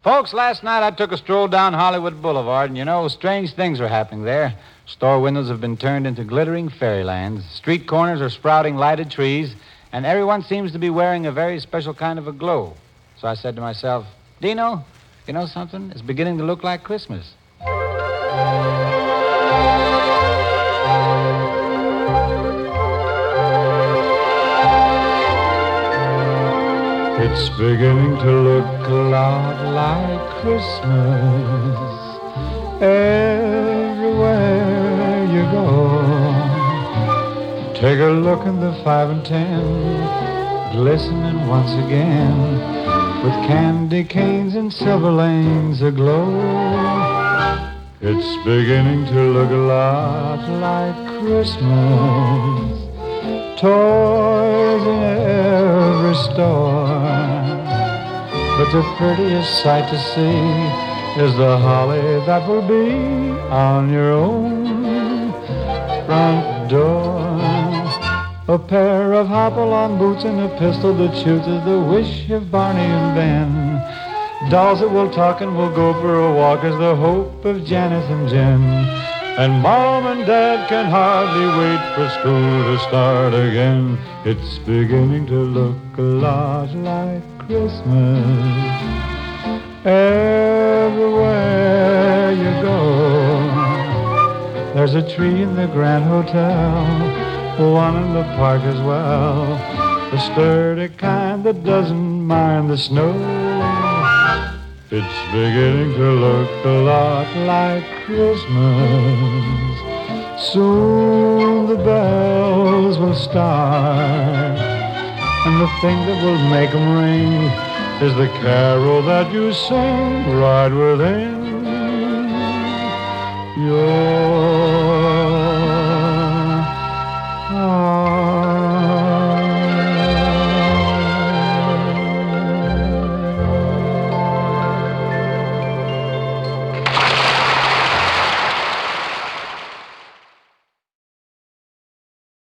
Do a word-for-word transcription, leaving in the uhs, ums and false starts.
Folks, last night I took a stroll down Hollywood Boulevard, and you know, strange things are happening there. Store windows have been turned into glittering fairylands. Street corners are sprouting lighted trees, and everyone seems to be wearing a very special kind of a glow. So I said to myself, Dino, you know something? It's beginning to look like Christmas. It's beginning to look a lot like Christmas everywhere you go. Take a look in the five and ten, glistening once again, with candy canes and silver lanes aglow. It's beginning to look a lot like Christmas. Toys in every store, but the prettiest sight to see is the holly that will be on your own front door. A pair of hop-along boots and a pistol that shoots is the wish of Barney and Ben. Dolls that will talk and will go for a walk is the hope of Janice and Jen. And Mom and Dad can hardly wait for school to start again. It's beginning to look a lot like Christmas everywhere you go. There's a tree in the Grand Hotel, one in the park as well, the sturdy kind that doesn't mind the snow. It's beginning to look a lot like Christmas. Soon the bells will start, and the thing that will make them ring is the carol that you sing right within your